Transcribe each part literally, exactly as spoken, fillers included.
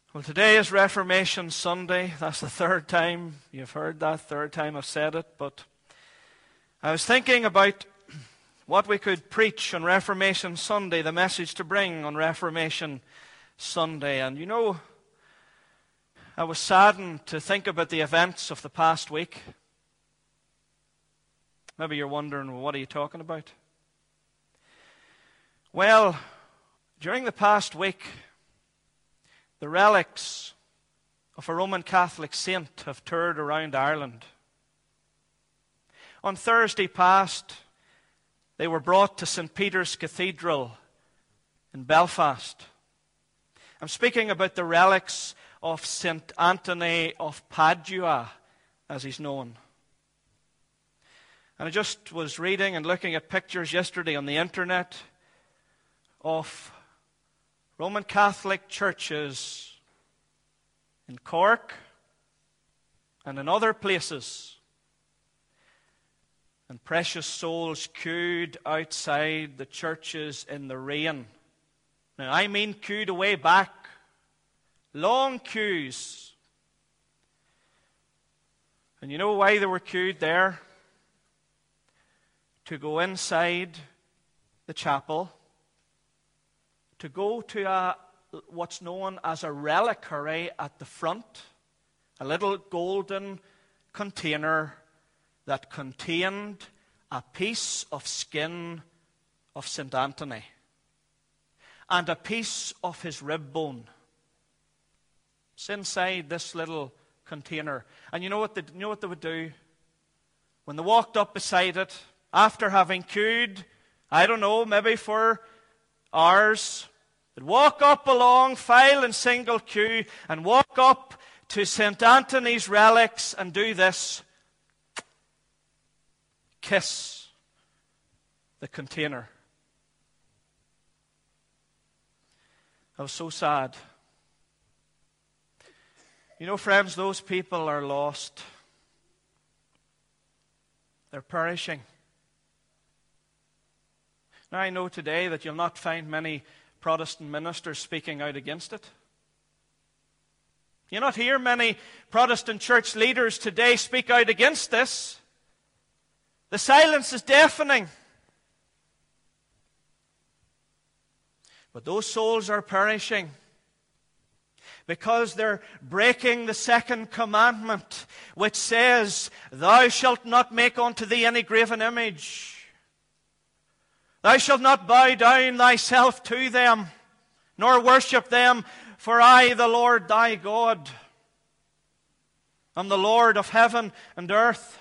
Well, today is Reformation Sunday. That's the third time you've heard that, third time I've said it. But I was thinking about what we could preach on Reformation Sunday, the message to bring on Reformation Sunday. And you know, I was saddened to think about the events of the past week. Maybe you're wondering, well, what are you talking about? Well, during the past week, the relics of a Roman Catholic saint have toured around Ireland. On Thursday past, they were brought to Saint Peter's Cathedral in Belfast. I'm speaking about the relics of Saint Anthony of Padua, as he's known. And I just was reading and looking at pictures yesterday on the internet of Roman Catholic churches in Cork and in other places, and precious souls queued outside the churches in the rain. Now, I mean queued away back, long queues. And you know why they were queued there? To go inside the chapel, to go to a, what's known as a reliquary at the front, a little golden container that contained a piece of skin of Saint Anthony and a piece of his rib bone. It's inside this little container. And you know what they, you know what they would do? When they walked up beside it, after having queued, I don't know, maybe for hours, they'd walk up along, file in single queue, and walk up to Saint Anthony's relics and do this. Kiss the container. I was so sad. You know, friends, those people are lost. They're perishing. Now, I know today that you'll not find many Protestant ministers speaking out against it. You'll not hear many Protestant church leaders today speak out against this. The silence is deafening. But those souls are perishing because they're breaking the second commandment, which says, "Thou shalt not make unto thee any graven image. Thou shalt not bow down thyself to them, nor worship them, for I, the Lord thy God, am the Lord of heaven and earth."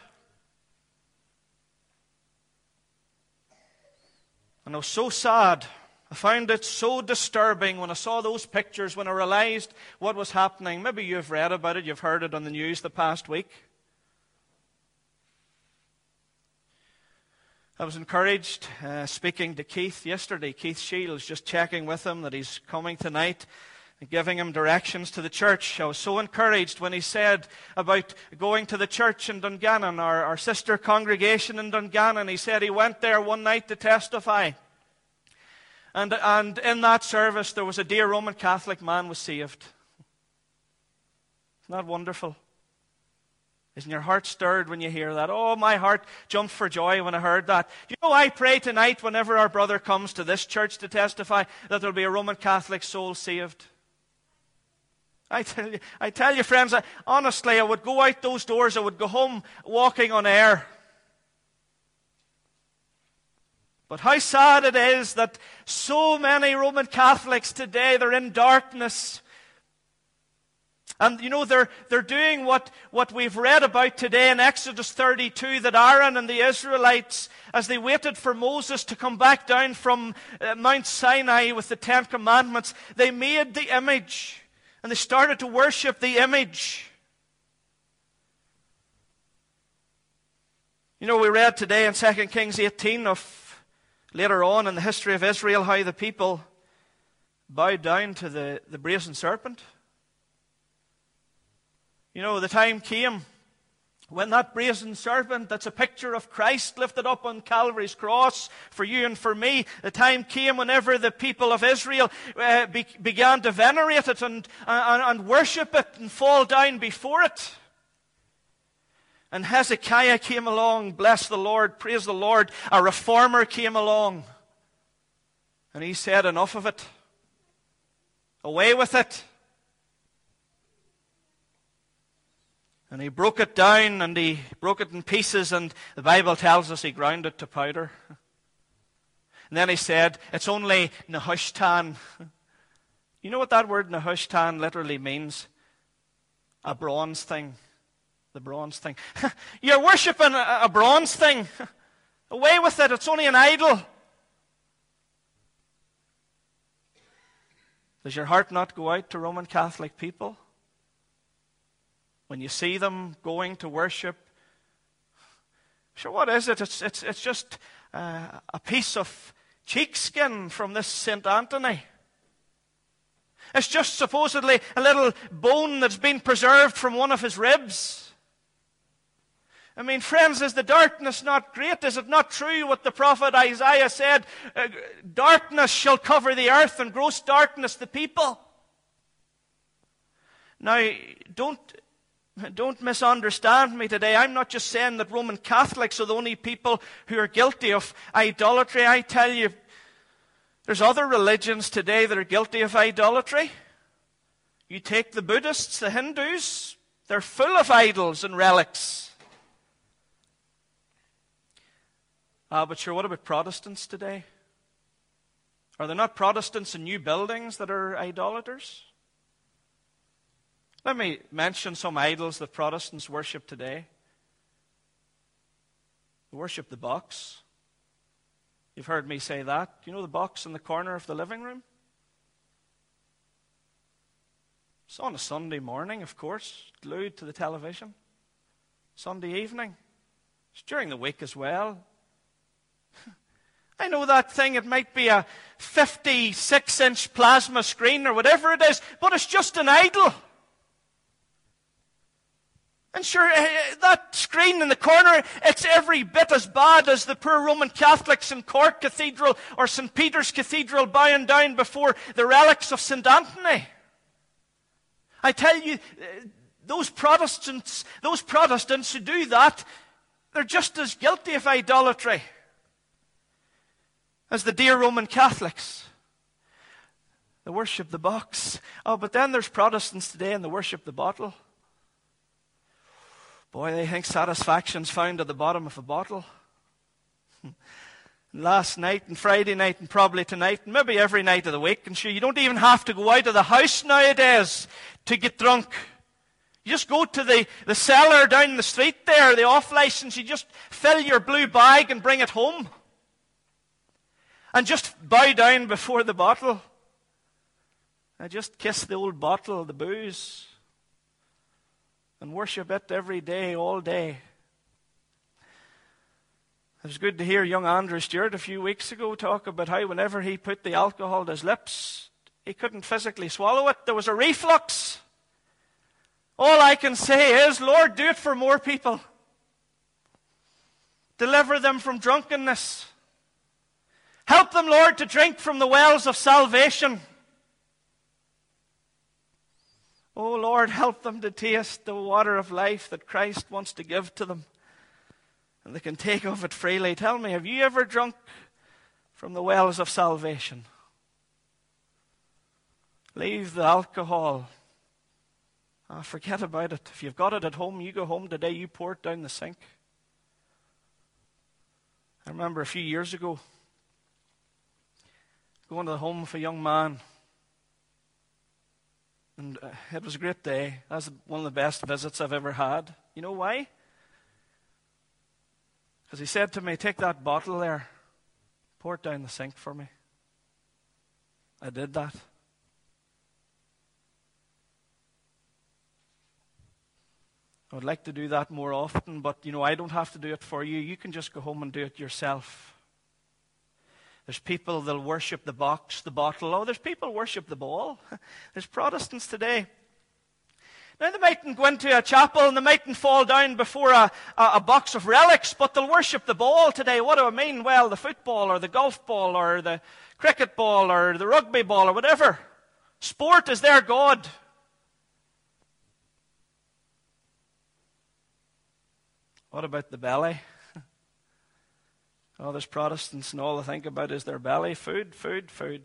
And I was so sad. I found it so disturbing when I saw those pictures, when I realized what was happening. Maybe you've read about it, you've heard it on the news the past week. I was encouraged uh, speaking to Keith yesterday. Keith Shields, just checking with him that he's coming tonight and giving him directions to the church. I was so encouraged when he said about going to the church in Dungannon, our, our sister congregation in Dungannon. He said he went there one night to testify. And, and in that service, there was a dear Roman Catholic man was saved. Isn't that wonderful? Isn't your heart stirred when you hear that? Oh, my heart jumped for joy when I heard that. You know, I pray tonight whenever our brother comes to this church to testify that there'll be a Roman Catholic soul saved. I tell you, I tell you, friends, I, honestly, I would go out those doors, I would go home walking on air. But how sad it is that so many Roman Catholics today, they're in darkness. And, you know, they're, they're doing what, what we've read about today in Exodus thirty-two, that Aaron and the Israelites, as they waited for Moses to come back down from uh, Mount Sinai with the Ten Commandments, they made the image, and they started to worship the image. You know, we read today in Second Kings eighteen of, later on in the history of Israel, how the people bowed down to the, the brazen serpent. You know, the time came When that brazen serpent, that's a picture of Christ lifted up on Calvary's cross for you and for me, the time came whenever the people of Israel uh, be, began to venerate it and, and, and worship it and fall down before it. And Hezekiah came along, bless the Lord, praise the Lord. A reformer came along. And he said, enough of it. Away with it. And he broke it down and he broke it in pieces, and the Bible tells us he ground it to powder. And then he said, it's only Nehushtan. You know what that word Nehushtan literally means? A bronze thing. The bronze thing. You're worshipping a, a bronze thing. Away with it. It's only an idol. Does your heart not go out to Roman Catholic people? When you see them going to worship, sure, what is it? It's, it's, it's just uh, a piece of cheekskin from this Saint Anthony. It's just supposedly a little bone that's been preserved from one of his ribs. I mean, friends, is the darkness not great? Is it not true what the prophet Isaiah said? Uh, darkness shall cover the earth and gross darkness the people. Now, don't... Don't misunderstand me today. I'm not just saying that Roman Catholics are the only people who are guilty of idolatry. I tell you, there's other religions today that are guilty of idolatry. You take the Buddhists, the Hindus, they're full of idols and relics. Ah, but sure, what about Protestants today? Are there not Protestants in new buildings that are idolaters? Let me mention some idols that Protestants worship today. They worship the box. You've heard me say that. You know the box in the corner of the living room? It's on a Sunday morning, of course, glued to the television. Sunday evening. It's during the week as well. I know that thing, it might be a fifty-six inch plasma screen or whatever it is, but it's just an idol. And sure, that screen in the corner, it's every bit as bad as the poor Roman Catholics in Cork Cathedral or Saint Peter's Cathedral bowing down before the relics of Saint Anthony. I tell you, those Protestants, those Protestants who do that, they're just as guilty of idolatry as the dear Roman Catholics. They worship the box. Oh, but then there's Protestants today and they worship the bottle. Boy, they think satisfaction's found at the bottom of a bottle. Last night and Friday night and probably tonight and maybe every night of the week. And sure, you don't even have to go out of the house nowadays to get drunk. You just go to the, the cellar down the street there, the off-license. You just fill your blue bag and bring it home. And just bow down before the bottle. And just kiss the old bottle, the booze. And worship it every day, all day. It was good to hear young Andrew Stewart a few weeks ago talk about how whenever he put the alcohol to his lips, he couldn't physically swallow it. There was a reflux. All I can say is, Lord, do it for more people. Deliver them from drunkenness. Help them, Lord, to drink from the wells of salvation. Oh, Lord, help them to taste the water of life that Christ wants to give to them. And they can take of it freely. Tell me, have you ever drunk from the wells of salvation? Leave the alcohol. Oh, forget about it. If you've got it at home, you go home today, you pour it down the sink. I remember a few years ago going to the home of a young man. And uh, it was a great day. That was one of the best visits I've ever had. You know why? Because he said to me, take that bottle there, pour it down the sink for me. I did that. I would like to do that more often, but you know, I don't have to do it for you. You can just go home and do it yourself. There's people that'll worship the box, the bottle. Oh, there's people who worship the ball. There's Protestants today. Now, they mightn't go into a chapel and they mightn't fall down before a, a, a box of relics, but they'll worship the ball today. What do I mean? Well, the football or the golf ball or the cricket ball or the rugby ball or whatever. Sport is their God. What about the belly? Oh, there's Protestants and all they think about is their belly. Food, food, food.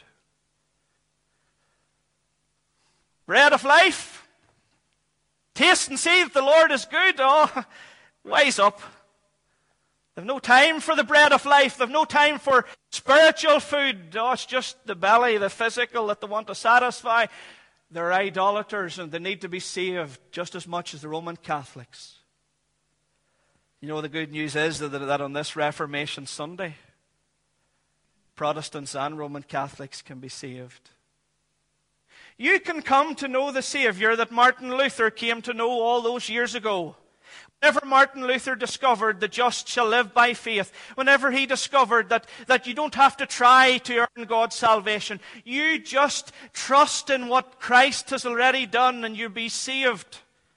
Bread of life. Taste and see that the Lord is good. Oh, wise up. They've no time for the bread of life. They've no time for spiritual food. Oh, it's just the belly, the physical that they want to satisfy. They're idolaters and they need to be saved just as much as the Roman Catholics. You know, the good news is that, that on this Reformation Sunday, Protestants and Roman Catholics can be saved. You can come to know the Savior that Martin Luther came to know all those years ago. Whenever Martin Luther discovered the just shall live by faith, whenever he discovered that, that you don't have to try to earn God's salvation, you just trust in what Christ has already done and you'll be saved.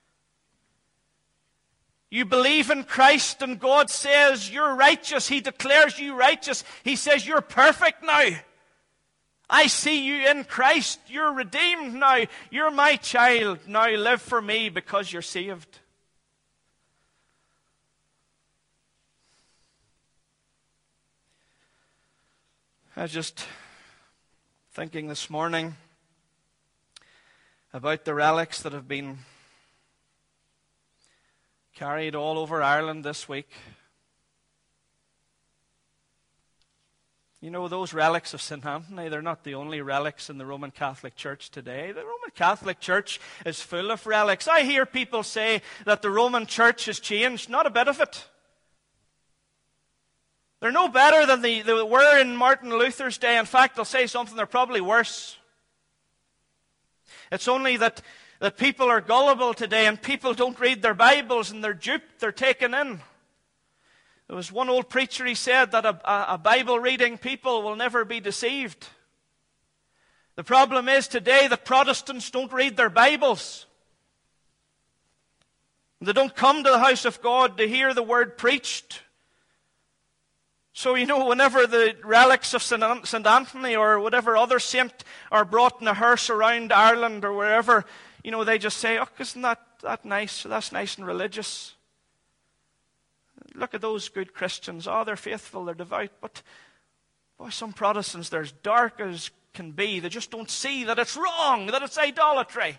You believe in Christ and God says you're righteous. He declares you righteous. He says you're perfect now. I see you in Christ. You're redeemed now. You're my child. Now live for me because you're saved. I was just thinking this morning about the relics that have been carried all over Ireland this week. You know, those relics of Saint Anthony, they're not the only relics in the Roman Catholic Church today. The Roman Catholic Church is full of relics. I hear people say that the Roman Church has changed. Not a bit of it. They're no better than they, they were in Martin Luther's day. In fact, they'll say something, they're probably worse. It's only that, that people are gullible today and people don't read their Bibles and they're duped, they're taken in. There was one old preacher, he said that a, a, a Bible-reading people will never be deceived. The problem is today that Protestants don't read their Bibles. They don't come to the house of God to hear the word preached. So, you know, whenever the relics of Saint Anthony or whatever other saint are brought in a hearse around Ireland or wherever, you know, they just say, oh, isn't that, that nice? That's nice and religious. Look at those good Christians. Oh, they're faithful, they're devout. But, boy, some Protestants, they're as dark as can be. They just don't see that it's wrong, that it's idolatry.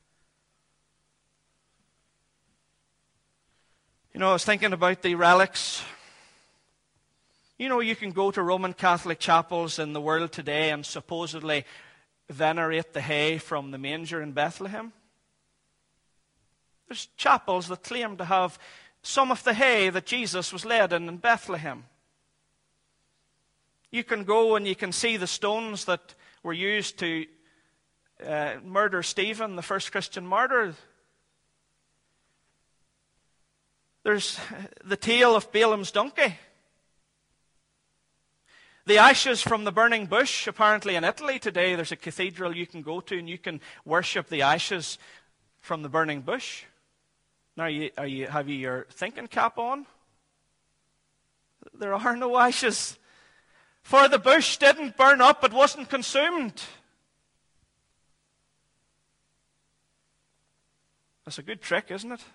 You know, I was thinking about the relics. You know, you can go to Roman Catholic chapels in the world today and supposedly venerate the hay from the manger in Bethlehem. There's chapels that claim to have some of the hay that Jesus was laid in in Bethlehem. You can go and you can see the stones that were used to uh, murder Stephen, the first Christian martyr. There's the tale of Balaam's donkey. The ashes from the burning bush, apparently in Italy today, there's a cathedral you can go to and you can worship the ashes from the burning bush. Now, are you, are you, have you your thinking cap on? There are no ashes. For the bush didn't burn up, it wasn't consumed. That's a good trick, isn't it?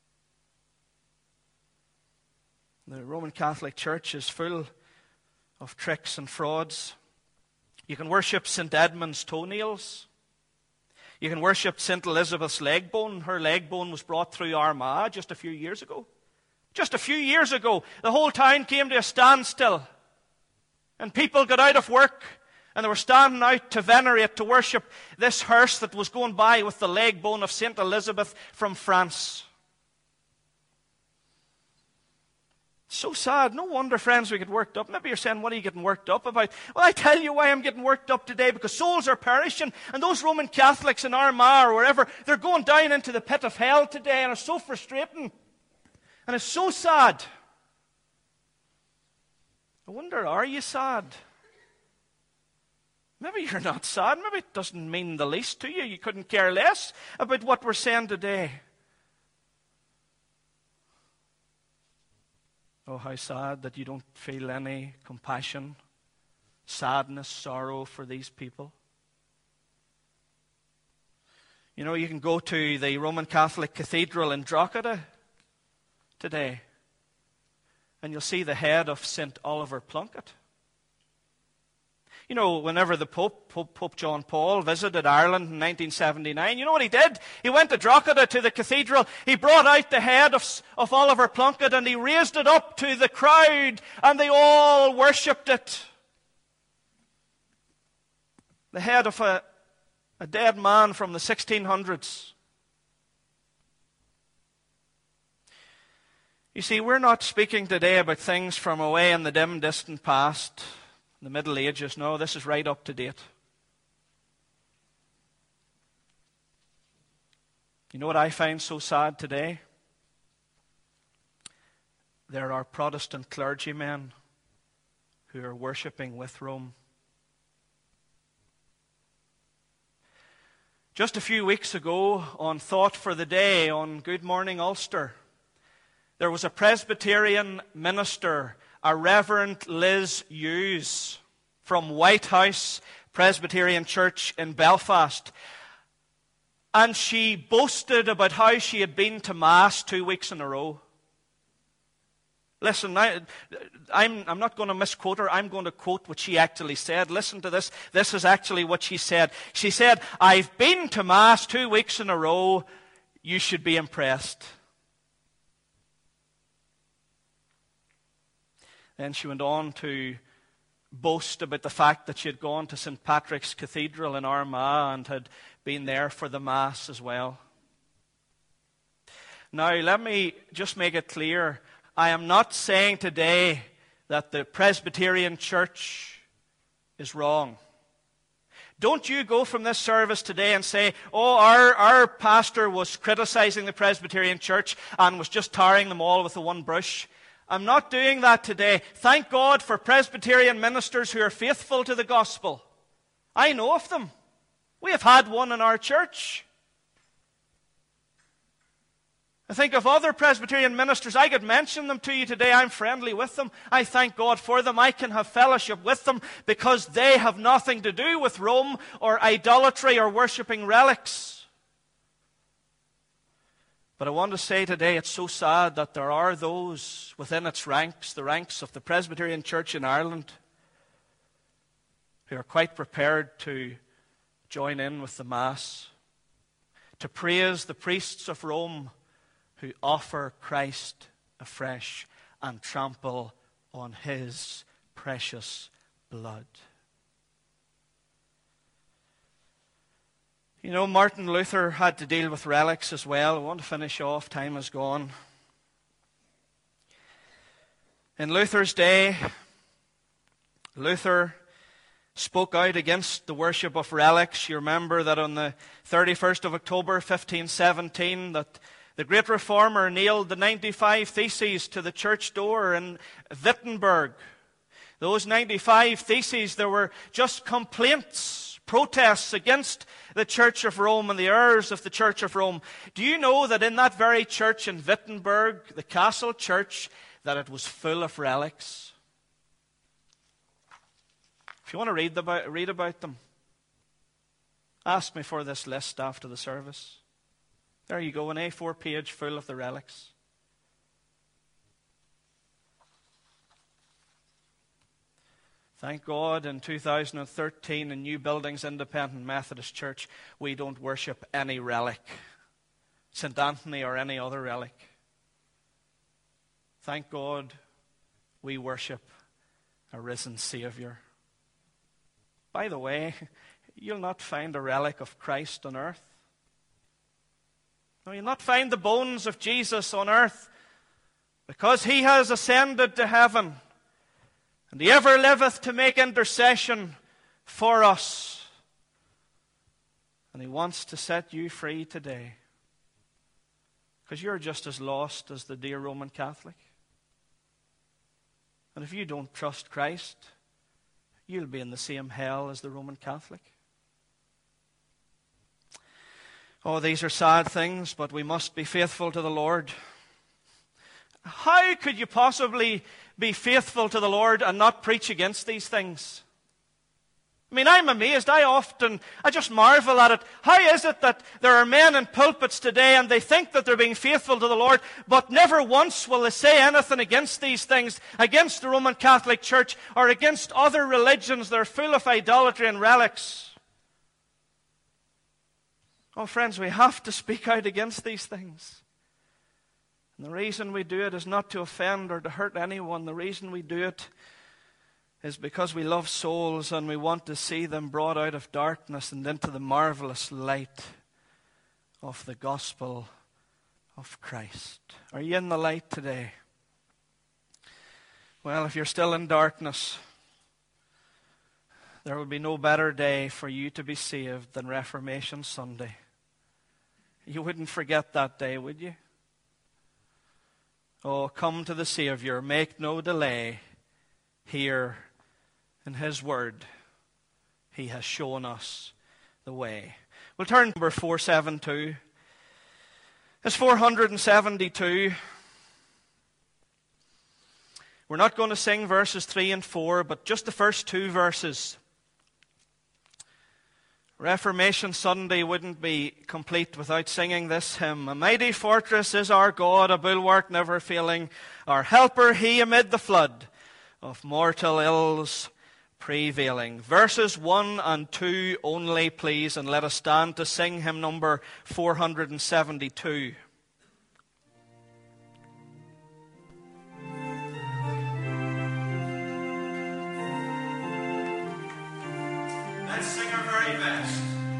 The Roman Catholic Church is full of tricks and frauds. You can worship Saint Edmund's toenails. You can worship Saint Elizabeth's leg bone. Her leg bone was brought through Armagh just a few years ago. Just a few years ago, the whole town came to a standstill. And people got out of work and they were standing out to venerate, to worship this hearse that was going by with the leg bone of Saint Elizabeth from France. So sad. No wonder, friends, we get worked up. Maybe you're saying, what are you getting worked up about? Well, I tell you why I'm getting worked up today, because souls are perishing, and those Roman Catholics in Armagh or wherever, they're going down into the pit of hell today, and it's so frustrating. And it's so sad. I wonder, are you sad? maybe you're not sad. Maybe it doesn't mean the least to you. You couldn't care less about what we're saying today. Oh, how sad that you don't feel any compassion, sadness, sorrow for these people. You know, you can go to the Roman Catholic Cathedral in Drogheda today, and you'll see the head of Saint Oliver Plunkett. You know, whenever the Pope, Pope, Pope John Paul, visited Ireland in nineteen seventy-nine, you know what he did? He went to Drogheda, to the cathedral. He brought out the head of, of Oliver Plunkett, and he raised it up to the crowd, and they all worshipped it. The head of a, a dead man from the sixteen hundreds. You see, we're not speaking today about things from away in the dim, distant past, the Middle Ages. No, this is right up to date. You know what I find so sad today? There are Protestant clergymen who are worshipping with Rome. Just a few weeks ago, on Thought for the Day, on Good Morning Ulster, there was a Presbyterian minister, a Reverend Liz Hughes, from Whitehouse Presbyterian Church in Belfast. And she boasted about how she had been to Mass two weeks in a row. Listen, I, I'm, I'm not going to misquote her. I'm going to quote what she actually said. Listen to this. This is actually what she said. She said, "I've been to Mass two weeks in a row. You should be impressed." Then she went on to boast about the fact that she had gone to Saint Patrick's Cathedral in Armagh and had been there for the Mass as well. Now, let me just make it clear. I am not saying today that the Presbyterian Church is wrong. Don't you go from this service today and say, oh, our, our pastor was criticizing the Presbyterian Church and was just tarring them all with the one brush. I'm not doing that today. Thank God for Presbyterian ministers who are faithful to the gospel. I know of them. We have had one in our church. I think of other Presbyterian ministers. I could mention them to you today. I'm friendly with them. I thank God for them. I can have fellowship with them because they have nothing to do with Rome or idolatry or worshipping relics. But I want to say today, it's so sad that there are those within its ranks, the ranks of the Presbyterian Church in Ireland, who are quite prepared to join in with the Mass, to praise the priests of Rome who offer Christ afresh and trample on his precious blood. You know, Martin Luther had to deal with relics as well. I want to finish off. Time has gone. In Luther's day, Luther spoke out against the worship of relics. You remember that on the thirty-first of October, fifteen seventeen, that the great reformer nailed the ninety-five Theses to the church door in Wittenberg. Those ninety-five Theses, there were just complaints, protests against the Church of Rome and the errors of the Church of Rome. Do you know that in that very church in Wittenberg, the castle church, that it was full of relics? If you want to read about, read about them, ask me for this list after the service. There you go, an A four page full of the relics. Thank God in two thousand thirteen in New Buildings Independent Methodist Church, we don't worship any relic, Saint Anthony or any other relic. Thank God we worship a risen Savior. By the way, you'll not find a relic of Christ on earth. No, you'll not find the bones of Jesus on earth, because he has ascended to heaven, and he ever liveth to make intercession for us. And he wants to set you free today, because you're just as lost as the dear Roman Catholic. And if you don't trust Christ, you'll be in the same hell as the Roman Catholic. Oh, these are sad things, but we must be faithful to the Lord. How could you possibly be faithful to the Lord and not preach against these things? I mean, I'm amazed. I often, I just marvel at it. How is it that there are men in pulpits today and they think that they're being faithful to the Lord, but never once will they say anything against these things, against the Roman Catholic Church or against other religions that are full of idolatry and relics? Oh, friends, we have to speak out against these things. And the reason we do it is not to offend or to hurt anyone. The reason we do it is because we love souls and we want to see them brought out of darkness and into the marvelous light of the gospel of Christ. Are you in the light today? Well, if you're still in darkness, there will be no better day for you to be saved than Reformation Sunday. You wouldn't forget that day, would you? Oh, come to the Savior. Make no delay. Here in His Word, He has shown us the way. We'll turn to number four seventy-two. It's four seventy-two. We're not going to sing verses three and four, but just the first two verses. Reformation Sunday wouldn't be complete without singing this hymn. A mighty fortress is our God, a bulwark never failing, our helper He amid the flood of mortal ills prevailing. Verses one and two only, please, and let us stand to sing hymn number four seventy-two. Let's sing our very best.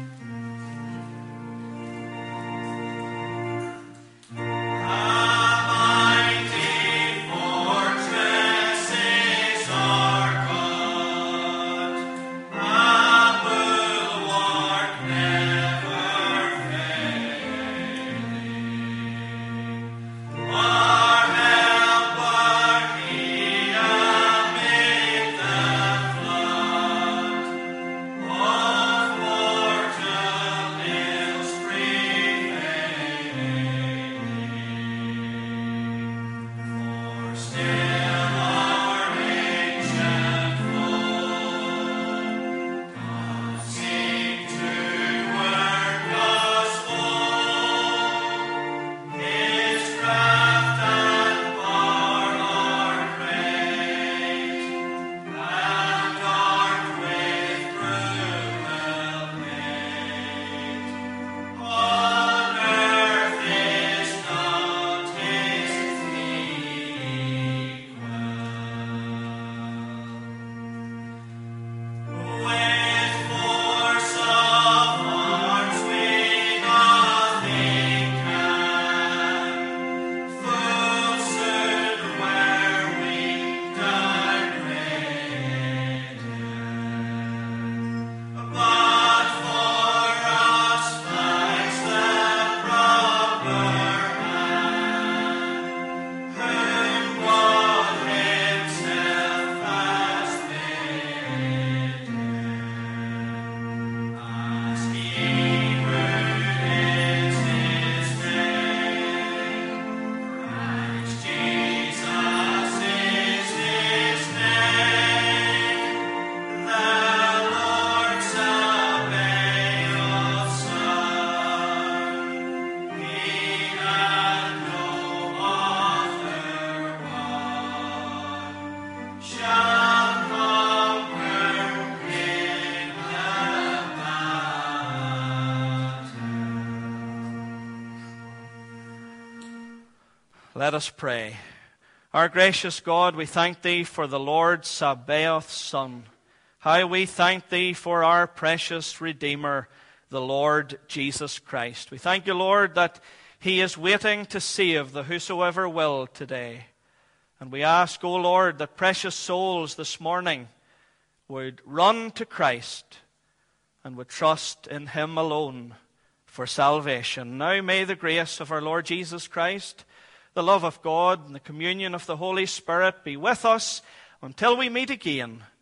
Let us pray. Our gracious God, we thank Thee for the Lord Sabaoth's Son. How we thank Thee for our precious Redeemer, the Lord Jesus Christ. We thank You, Lord, that He is waiting to save the whosoever will today. And we ask, O Lord, that precious souls this morning would run to Christ and would trust in Him alone for salvation. Now may the grace of our Lord Jesus Christ, the love of God, and the communion of the Holy Spirit be with us until we meet again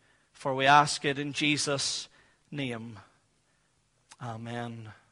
For we ask it in Jesus' name. Amen.